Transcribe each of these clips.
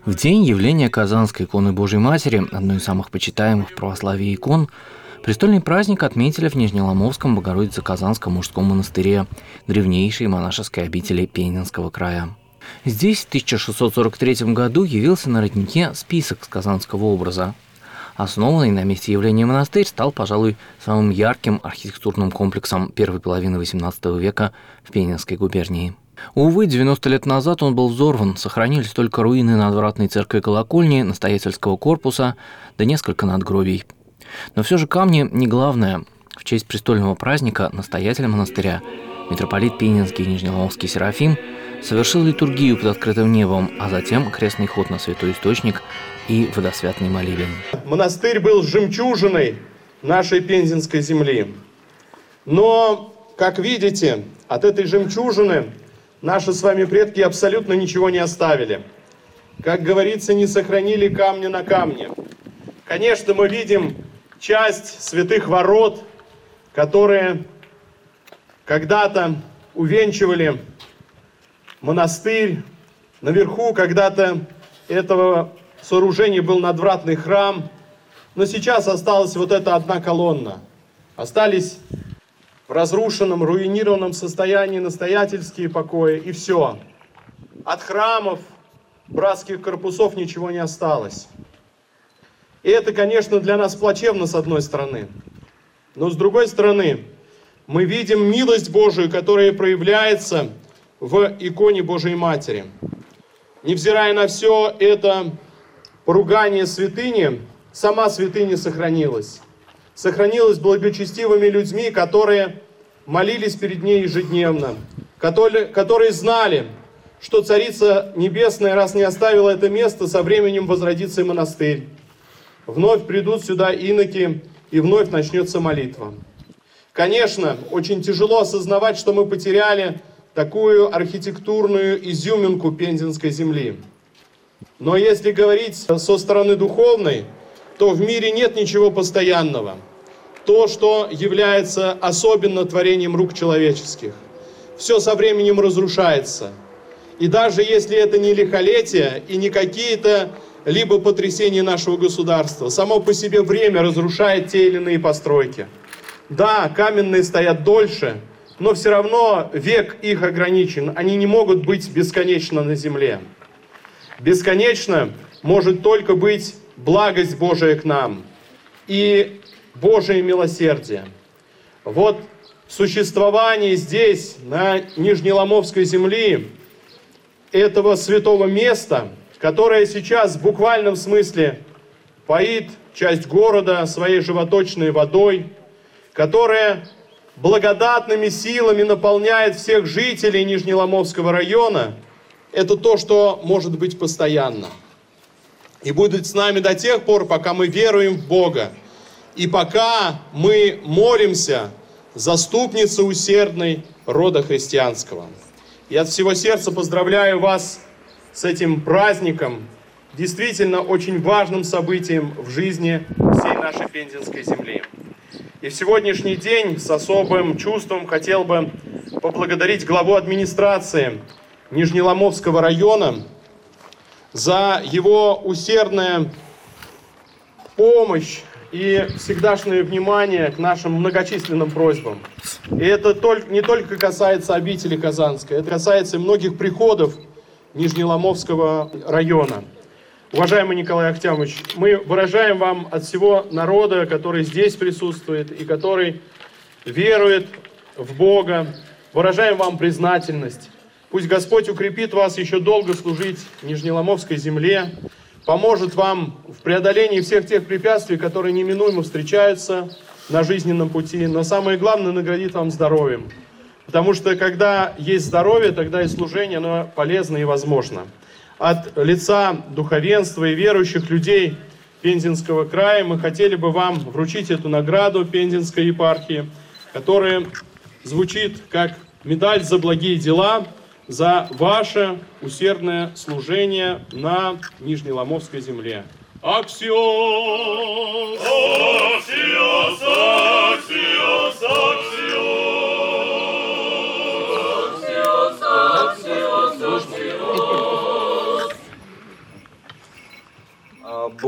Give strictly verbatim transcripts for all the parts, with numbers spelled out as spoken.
В день явления Казанской иконы Божией Матери, одной из самых почитаемых в православии икон, престольный праздник отметили в Нижнеломовском Богородице-Казанском мужском монастыре, древнейшей монашеской обители Пензенского края. Здесь в тысяча шестьсот сорок третьем году явился на роднике список с казанского образа. Основанный на месте явления монастырь стал, пожалуй, самым ярким архитектурным комплексом первой половины восемнадцатого века в Пензенской губернии. Увы, девяносто лет назад он был взорван, сохранились только руины надвратной церкви-колокольни, настоятельского корпуса, да несколько надгробий. Но все же камни не главное. В честь престольного праздника настоятель монастыря, митрополит Пензенский и Нижнеломовский Серафим, совершил литургию под открытым небом, а затем крестный ход на святой источник и водосвятный молебен. Монастырь был жемчужиной нашей пензенской земли. Но, как видите, от этой жемчужины наши с вами предки абсолютно ничего не оставили. Как говорится, не сохранили камня на камне. Конечно, мы видим часть святых ворот, которые когда-то увенчивали монастырь. Наверху когда-то этого сооружения был надвратный храм. Но сейчас осталась вот эта одна колонна. Остались в разрушенном, руинированном состоянии настоятельские покои, и все. От храмов, братских корпусов ничего не осталось. И это, конечно, для нас плачевно, с одной стороны. Но с другой стороны, мы видим милость Божию, которая проявляется в иконе Божией Матери. Невзирая на все это поругание святыни, сама святыня сохранилась. Сохранилась благочестивыми людьми, которые молились перед ней ежедневно, которые, которые знали, что Царица Небесная, раз не оставила это место, со временем возродится и монастырь. Вновь придут сюда иноки, и вновь начнется молитва. Конечно, очень тяжело осознавать, что мы потеряли такую архитектурную изюминку пензенской земли. Но если говорить со стороны духовной, то в мире нет ничего постоянного. То, что является особенно творением рук человеческих. Все со временем разрушается. И даже если это не лихолетие и не какие-то либо потрясения нашего государства, само по себе время разрушает те или иные постройки. Да, каменные стоят дольше, но все равно век их ограничен. Они не могут быть бесконечно на земле. Бесконечно может только быть благость Божия к нам и Божие милосердие. Вот существование здесь, на Нижнеломовской земле, этого святого места, которое сейчас в буквальном смысле поит часть города своей животочной водой, которое благодатными силами наполняет всех жителей Нижнеломовского района, это то, что может быть постоянно. И будет с нами до тех пор, пока мы веруем в Бога. И пока мы молимся заступнице усердной рода христианского. Я от всего сердца поздравляю вас с этим праздником, действительно очень важным событием в жизни всей нашей пензенской земли. И в сегодняшний день с особым чувством хотел бы поблагодарить главу администрации Нижнеломовского района за его усердную помощь и всегдашнее внимание к нашим многочисленным просьбам. И это не только касается обители Казанской, это касается и многих приходов Нижнеломовского района. Уважаемый Николай Ахтямович, мы выражаем вам от всего народа, который здесь присутствует и который верует в Бога, выражаем вам признательность. Пусть Господь укрепит вас еще долго служить Нижнеломовской земле, поможет вам в преодолении всех тех препятствий, которые неминуемо встречаются на жизненном пути, но самое главное, наградит вам здоровьем. Потому что когда есть здоровье, тогда и служение, оно полезно и возможно. От лица духовенства и верующих людей Пензенского края мы хотели бы вам вручить эту награду Пензенской епархии, которая звучит как медаль за благие дела, за ваше усердное служение на Нижнеломовской земле. Аксиос! Аксиос! Аксиос! Аксиос! Аксиос! Аксиос!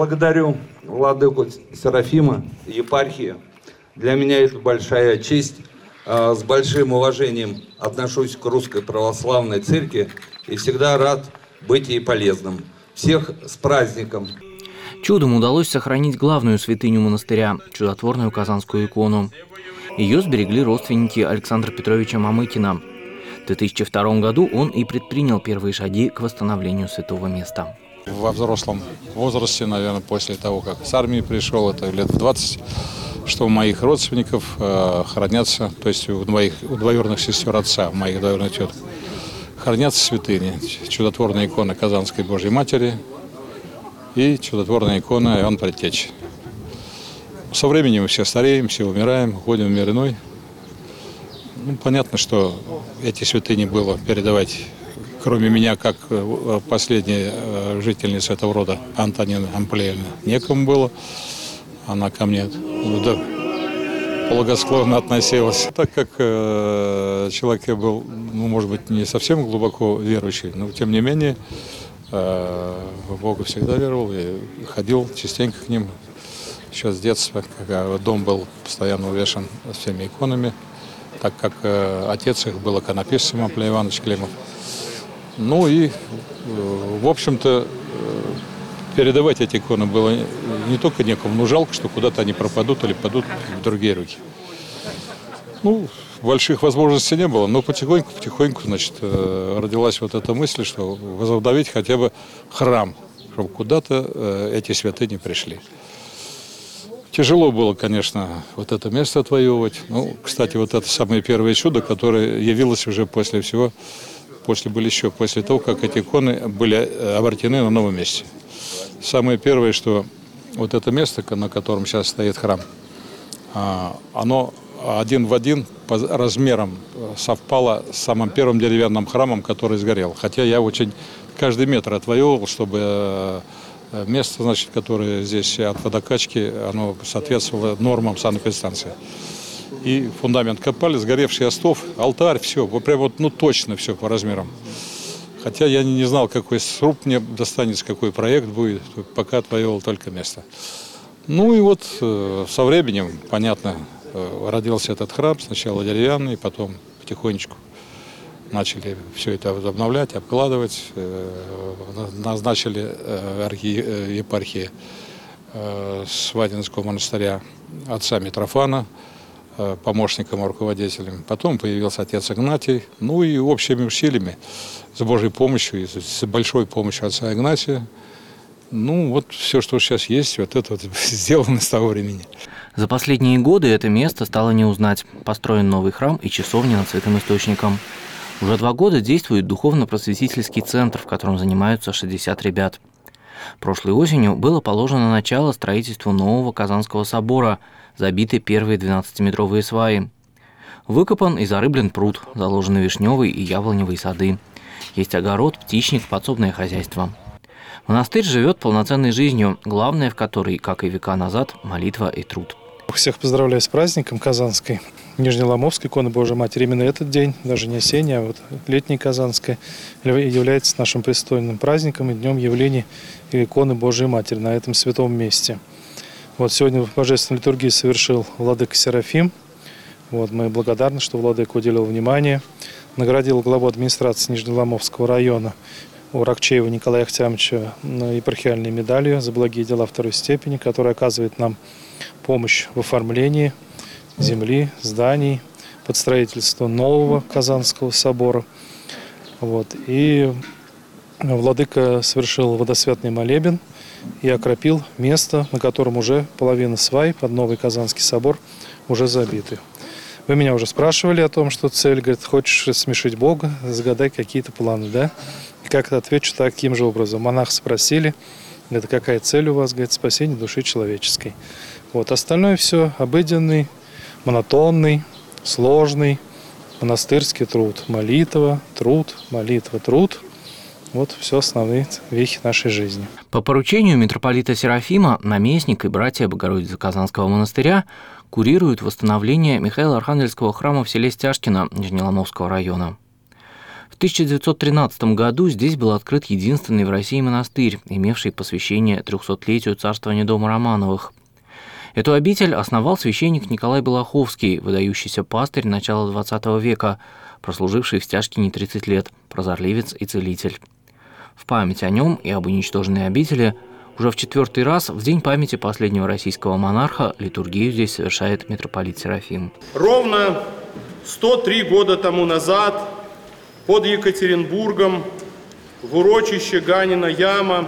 Благодарю владыку Серафима, епархии. Для меня это большая честь. С большим уважением отношусь к Русской Православной Церкви и всегда рад быть ей полезным. Всех с праздником! Чудом удалось сохранить главную святыню монастыря – чудотворную казанскую икону. Ее сберегли родственники Александра Петровича Мамыкина. В две тысячи втором году он и предпринял первые шаги к восстановлению святого места. Во взрослом возрасте, наверное, после того, как с армии пришел, это лет в двадцать, что у моих родственников э, хранятся, то есть у, моих, у двоюродных сестер отца, у моих двоюродных теток, хранятся святыни. Чудотворная икона Казанской Божьей Матери и чудотворная икона Иоанна Предтечи. Со временем мы все стареем, все умираем, уходим в мир иной. Ну, понятно, что эти святыни было передавать, кроме меня, как последняя жительница этого рода, Антонина Амплеевна, некому было. Она ко мне да, благосклонно относилась. Так как э, человек я был, ну, может быть, не совсем глубоко верующий, но тем не менее э, в Бога всегда веровал и ходил частенько к ним. Еще с детства, когда дом был постоянно увешан всеми иконами, так как э, отец их был иконописцем Амплей Иванович Климов. Ну и, э, в общем-то, э, передавать эти иконы было не только некому, но жалко, что куда-то они пропадут или падут в другие руки. Ну, больших возможностей не было, но потихоньку-потихоньку, значит, э, родилась вот эта мысль, что возобновить хотя бы храм, чтобы куда-то э, эти святыни пришли. Тяжело было, конечно, вот это место отвоевывать. Ну, кстати, вот это самое первое чудо, которое явилось уже после всего, после были еще после того, как эти иконы были обретены на новом месте. Самое первое, что вот это место, на котором сейчас стоит храм, оно один в один по размерам совпало с самым первым деревянным храмом, который сгорел. Хотя я очень каждый метр отвоевывал, чтобы место, значит, которое здесь от водокачки, оно соответствовало нормам санэпидстанции. И фундамент копали, сгоревший остов, алтарь, все, прям вот, ну, точно все по размерам. Хотя я не знал, какой сруб мне достанется, какой проект будет, пока отвоевывал только место. Ну и вот э, со временем, понятно, э, родился этот храм, сначала деревянный, потом потихонечку начали все это обновлять, обкладывать, назначили архиепархии Сватинского монастыря отца Митрофана помощником, руководителем. Потом появился отец Игнатий. Ну и общими усилиями, с Божьей помощью и с большой помощью отца Игнатия, ну вот все, что сейчас есть, вот это вот сделано с того времени. За последние годы это место стало не узнать. Построен новый храм и часовня над Святым Источником. Уже два года действует духовно-просветительский центр, в котором занимаются шестьдесят ребят. Прошлой осенью было положено начало строительству нового Казанского собора, забиты первые двенадцатиметровые сваи. Выкопан и зарыблен пруд, заложены вишневые и яблоневые сады. Есть огород, птичник, подсобное хозяйство. Монастырь живет полноценной жизнью, главное в которой, как и века назад, молитва и труд. Всех поздравляю с праздником Казанской, Нижнеломовской иконы Божьей Матери. Именно этот день, даже не осенний, а вот летний Казанской, является нашим престольным праздником и днем явления иконы Божьей Матери на этом святом месте. Вот сегодня в Божественной литургии совершил владыка Серафим. Вот, мы благодарны, что владыка уделил внимание. Наградил главу администрации Нижнеломовского района Уракчеева Николая Ахтямовича епархиальной медалью за благие дела второй степени, которая оказывает нам помощь в оформлении земли, зданий, под строительство нового Казанского собора. Вот. И владыка совершил водосвятный молебен и окропил место, на котором уже половина свай под новый Казанский собор уже забиты. Вы меня уже спрашивали о том, что цель, говорит, хочешь смешить Бога, загадай какие-то планы, да? И как-то отвечу таким же образом. Монах спросили, это какая цель у вас, говорит, спасение души человеческой. Вот, остальное все обыденный, монотонный, сложный монастырский труд. Молитва, труд, молитва, труд. Вот все основные вехи нашей жизни. По поручению митрополита Серафима наместник и братья Богородицы Казанского монастыря курируют восстановление Михаила Архангельского храма в селе Стяжкино Нижнеломовского района. В тысяча девятьсот тринадцатом году здесь был открыт единственный в России монастырь, имевший посвящение трехсотлетию царствования дома Романовых. Эту обитель основал священник Николай Балаховский, выдающийся пастырь начала двадцатого века, прослуживший в Стяжкине тридцать лет, прозорливец и целитель. В память о нем и об уничтоженной обители уже в четвертый раз в день памяти последнего российского монарха литургию здесь совершает митрополит Серафим. Ровно сто три года тому назад под Екатеринбургом в урочище Ганина яма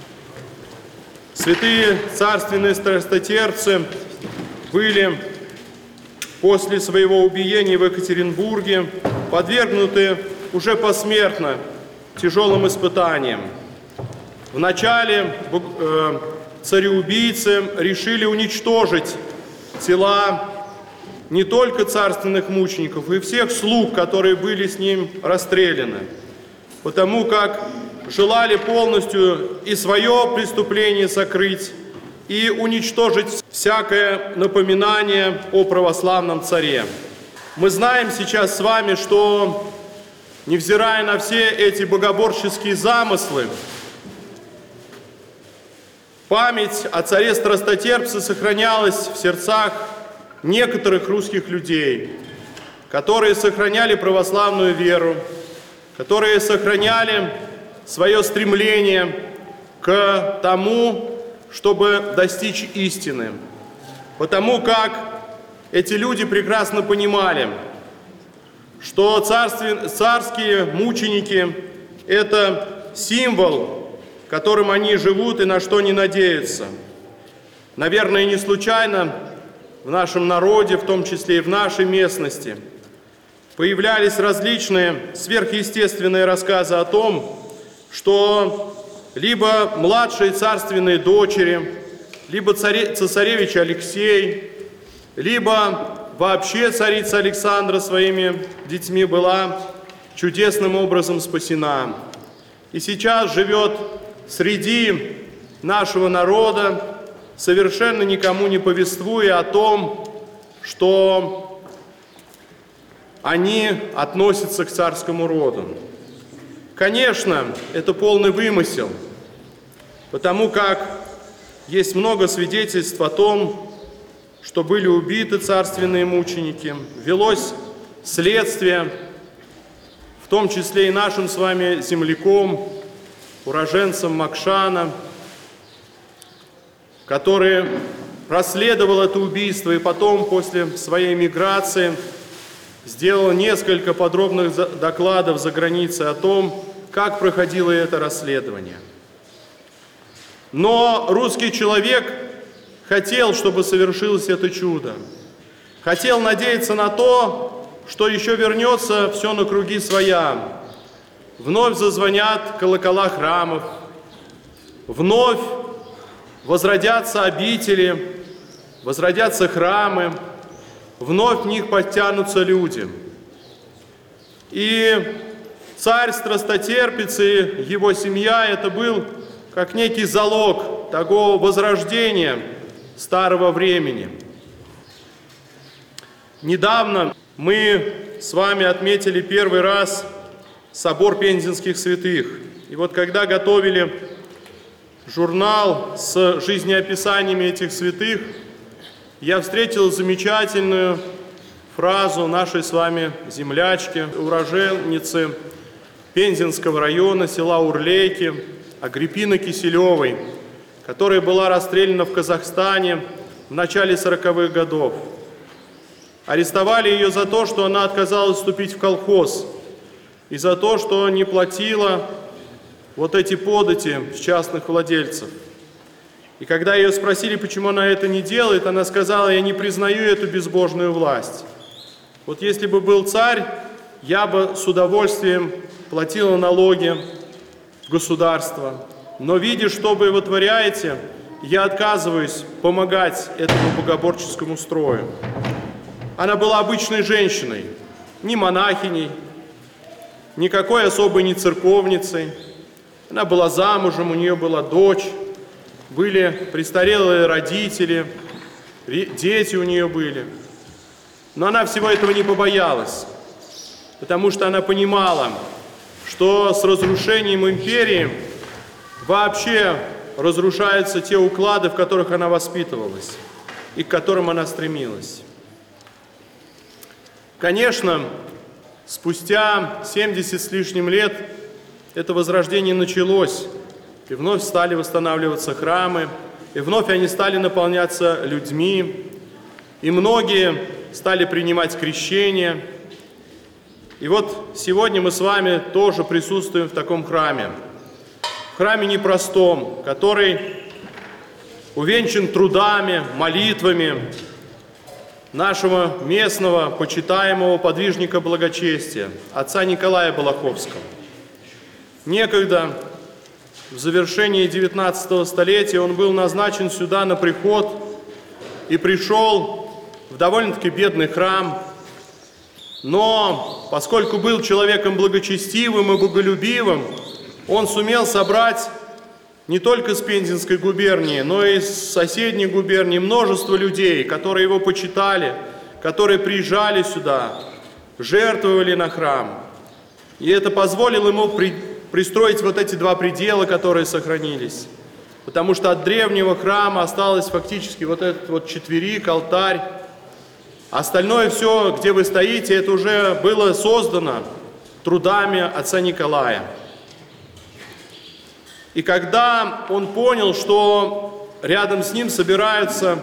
святые царственные страстотерпцы были после своего убиения в Екатеринбурге подвергнуты уже посмертно тяжелым испытаниям. Вначале э, цареубийцы решили уничтожить тела не только царственных мучеников, и всех слуг, которые были с ним расстреляны, потому как желали полностью и свое преступление сокрыть, и уничтожить всякое напоминание о православном царе. Мы знаем сейчас с вами, что, невзирая на все эти богоборческие замыслы, память о царе Страстотерпце сохранялась в сердцах некоторых русских людей, которые сохраняли православную веру, которые сохраняли свое стремление к тому, чтобы достичь истины. Потому как эти люди прекрасно понимали, что царстве, царские мученики – это символ, которым они живут и на что не надеются. Наверное, не случайно в нашем народе, в том числе и в нашей местности, появлялись различные сверхъестественные рассказы о том, что либо младшие царственные дочери, либо цесаревич Алексей, либо вообще царица Александра своими детьми была чудесным образом спасена. И сейчас живет среди нашего народа, совершенно никому не повествуя о том, что они относятся к царскому роду. Конечно, это полный вымысел, потому как есть много свидетельств о том, что были убиты царственные мученики, велось следствие, в том числе и нашим с вами земляком, уроженцем Макшана, который расследовал это убийство и потом, после своей миграции, сделал несколько подробных докладов за границей о том, как проходило это расследование. Но русский человек хотел, чтобы совершилось это чудо. Хотел надеяться на то, что еще вернется все на круги своя. Вновь зазвонят колокола храмов, вновь возродятся обители, возродятся храмы, вновь в них подтянутся люди. И царь Страстотерпец и его семья – это был как некий залог того возрождения старого времени. Недавно мы с вами отметили первый раз собор Пензенских святых. И вот когда готовили журнал с жизнеописаниями этих святых, я встретил замечательную фразу нашей с вами землячки, уроженницы Пензенского района, села Урлейки, Агриппины Киселевой, которая была расстреляна в Казахстане в начале сороковых годов. Арестовали ее за то, что она отказалась вступить в колхоз, и за то, что не платила вот эти подати с частных владельцев. И когда ее спросили, почему она это не делает, она сказала: я не признаю эту безбожную власть. Вот если бы был царь, я бы с удовольствием платила налоги в государство. Но видя, что вы вытворяете, я отказываюсь помогать этому богоборческому строю. Она была обычной женщиной, не монахиней, никакой особой не церковницей. Она была замужем, у нее была дочь, были престарелые родители, дети у нее были. Но она всего этого не побоялась, потому что она понимала, что с разрушением империи вообще разрушаются те уклады, в которых она воспитывалась и к которым она стремилась. Конечно, спустя семьдесят с лишним лет это возрождение началось, и вновь стали восстанавливаться храмы, и вновь они стали наполняться людьми, и многие стали принимать крещение. И вот сегодня мы с вами тоже присутствуем в таком храме. В храме непростом, который увенчан трудами, молитвами нашего местного, почитаемого подвижника благочестия, отца Николая Балаховского. Некогда, в завершении девятнадцатого столетия, он был назначен сюда на приход и пришел в довольно-таки бедный храм, но поскольку был человеком благочестивым и боголюбивым, он сумел собрать не только с Пензенской губернии, но и с соседней губернии множество людей, которые его почитали, которые приезжали сюда, жертвовали на храм. И это позволило ему при, пристроить вот эти два предела, которые сохранились. Потому что от древнего храма осталось фактически вот этот вот четверик, алтарь. Остальное все, где вы стоите, это уже было создано трудами отца Николая. И когда он понял, что рядом с ним собираются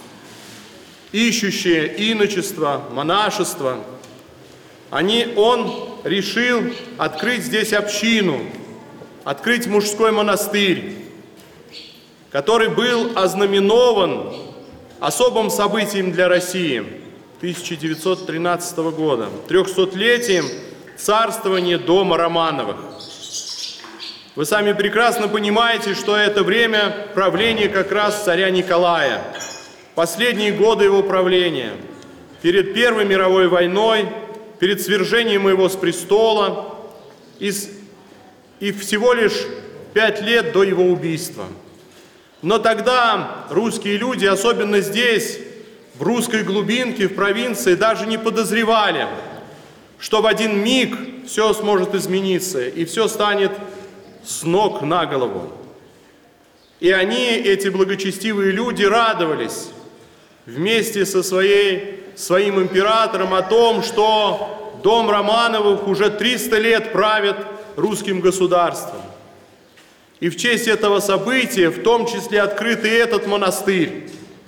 ищущие иночество, монашество, они, он решил открыть здесь общину, открыть мужской монастырь, который был ознаменован особым событием для России тысяча девятьсот тринадцатого года, трехсотлетием царствования дома Романовых. Вы сами прекрасно понимаете, что это время правления как раз царя Николая, последние годы его правления, перед Первой мировой войной, перед свержением его с престола и, и всего лишь пять лет до его убийства. Но тогда русские люди, особенно здесь, в русской глубинке, в провинции, даже не подозревали, что в один миг все сможет измениться и все станет с ног на голову. И они, эти благочестивые люди, радовались вместе со своей, своим императором о том, что дом Романовых уже триста лет правит русским государством. И в честь этого события, в том числе, открыт и этот монастырь.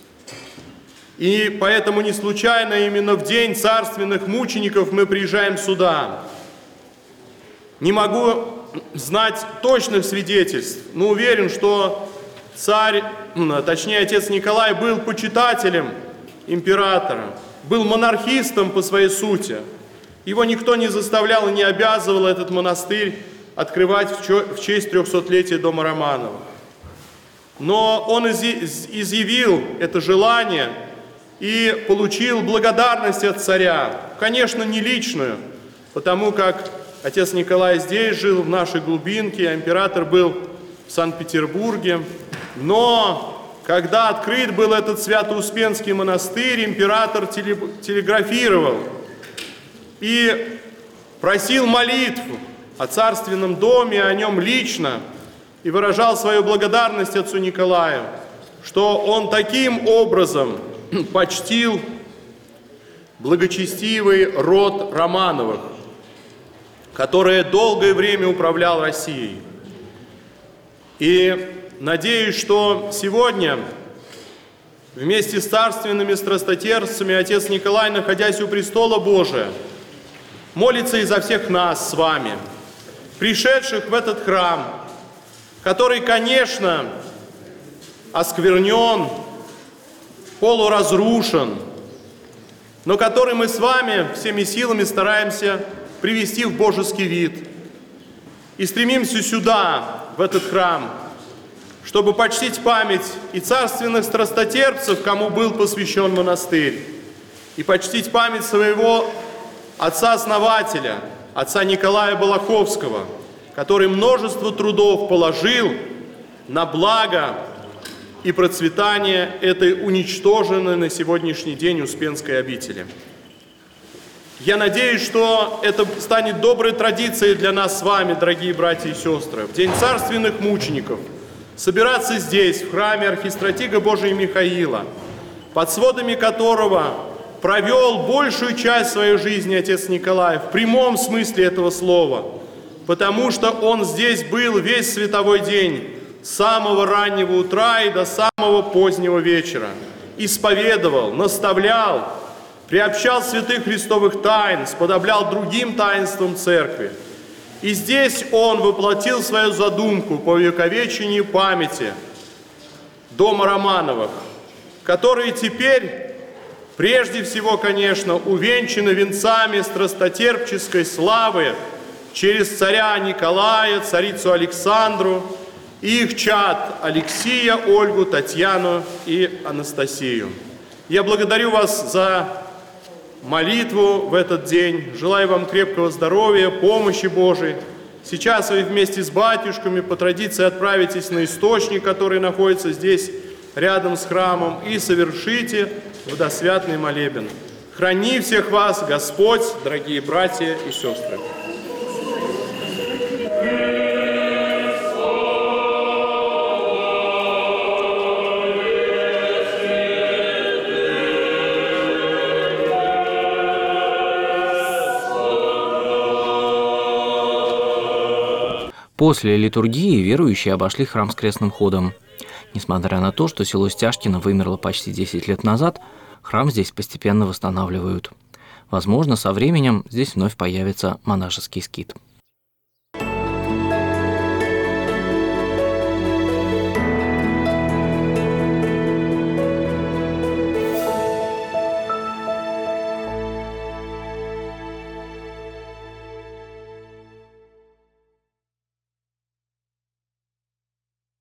И поэтому не случайно именно в день царственных мучеников мы приезжаем сюда. Не могу знать точных свидетельств, но уверен, что царь, точнее отец Николай, был почитателем императора, был монархистом по своей сути. Его никто не заставлял и не обязывал этот монастырь открывать в честь трехсотлетия дома Романовых. Но он изъявил это желание и получил благодарность от царя, конечно, не личную, потому как отец Николай здесь жил, в нашей глубинке, а император был в Санкт-Петербурге. Но когда открыт был этот Свято-Успенский монастырь, император телеграфировал и просил молитву о царственном доме, о нем лично, и выражал свою благодарность отцу Николаю, что он таким образом почтил благочестивый род Романовых, который долгое время управлял Россией. И надеюсь, что сегодня вместе с царственными страстотерпцами отец Николай, находясь у престола Божия, молится и за всех нас с вами, пришедших в этот храм, который, конечно, осквернен, полуразрушен, но который мы с вами всеми силами стараемся привести в божеский вид. И стремимся сюда, в этот храм, чтобы почтить память и царственных страстотерпцев, кому был посвящен монастырь, и почтить память своего отца-основателя, отца Николая Балаховского, который множество трудов положил на благо и процветание этой уничтоженной на сегодняшний день Успенской обители. Я надеюсь, что это станет доброй традицией для нас с вами, дорогие братья и сестры, в День царственных мучеников собираться здесь, в храме архистратига Божия Михаила, под сводами которого провел большую часть своей жизни отец Николай, в прямом смысле этого слова, потому что он здесь был весь световой день, с самого раннего утра и до самого позднего вечера, исповедовал, наставлял, приобщал святых христовых тайн, сподоблял другим таинствам церкви. И здесь он воплотил свою задумку по увековечению памяти дома Романовых, которые теперь, прежде всего, конечно, увенчаны венцами страстотерпческой славы через царя Николая, царицу Александру и их чад Алексия, Ольгу, Татьяну и Анастасию. Я благодарю вас за молитву в этот день. Желаю вам крепкого здоровья, помощи Божией. Сейчас вы вместе с батюшками по традиции отправитесь на источник, который находится здесь, рядом с храмом, и совершите водосвятный молебен. Храни всех вас Господь, дорогие братья и сестры. После литургии верующие обошли храм с крестным ходом. Несмотря на то, что село Стяжкино вымерло почти десять лет назад, храм здесь постепенно восстанавливают. Возможно, со временем здесь вновь появится монашеский скит.